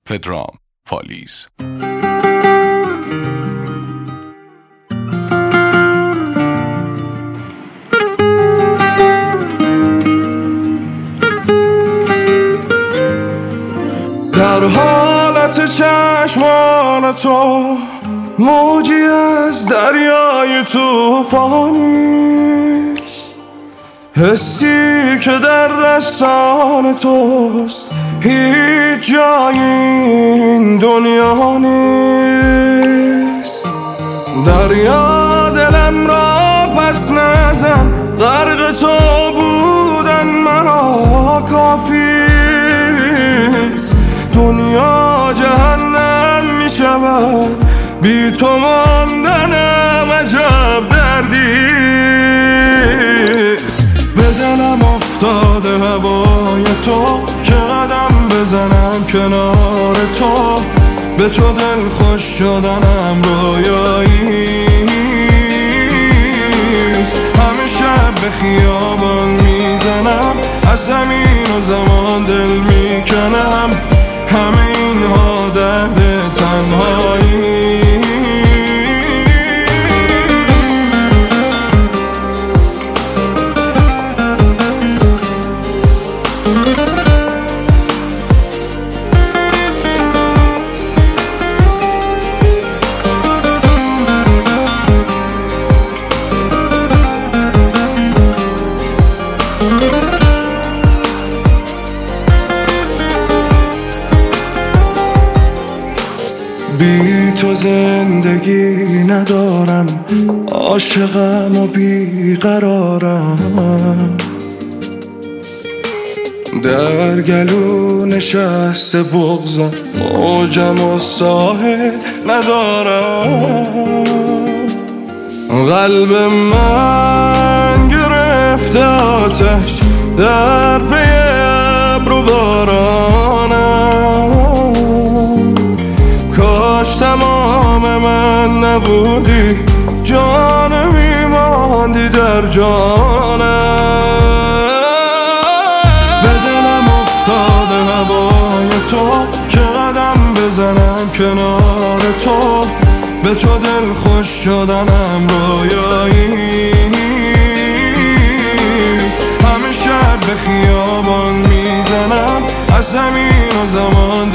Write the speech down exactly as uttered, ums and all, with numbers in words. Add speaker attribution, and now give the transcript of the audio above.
Speaker 1: پدرام پالیز.
Speaker 2: در حالت چشمان تو موجی از دریای توفانیست، حسی که در دستان توست هیچ جای این دنیا نیست. دریا دلم را پس نزن، غرق تو بودن مرا کافیست. دنیا جهنم می شود، بی تو ماندنم عجب دردیست. به دلم افتاده هوای تو که قدم بزنم کنار تو، به تو دل خوش شدنم رویاییست. همه شب به خیابان میزنم، از زمین و زمان دل میکنم، همه اینها درد تنهایی. بی تو زندگی ندارم، عاشقم و بیقرارم. در گلو نشسته بغضم، موجم و ساحل ندارم. قلب من گرفته آتش در پی ابر و بارانم. کاش تمام من نبودی، جان میماندی در جانم. به دلم افتاده هوای تو که قدم بزنم کنار تو، به تو دل خوش شدنم رویاییست. همه شب به خیابان میزنم، از زمین و زمان